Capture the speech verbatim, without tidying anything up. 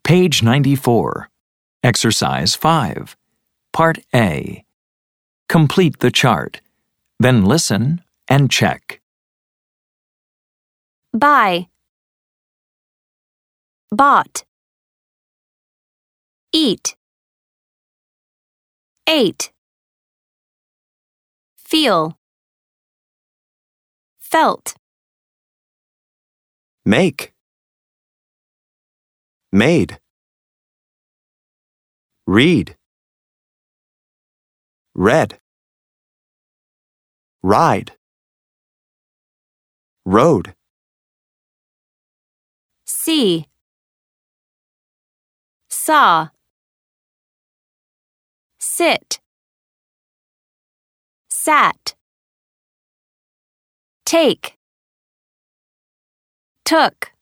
Page ninety-four. Exercise five. Part A. Complete the chart. Then listen and check. Buy. Bought. Eat. Ate. Feel. Felt. Make. Made. Read. Read. Ride. Rode. See. Saw. Sit. Sat. Take. Took.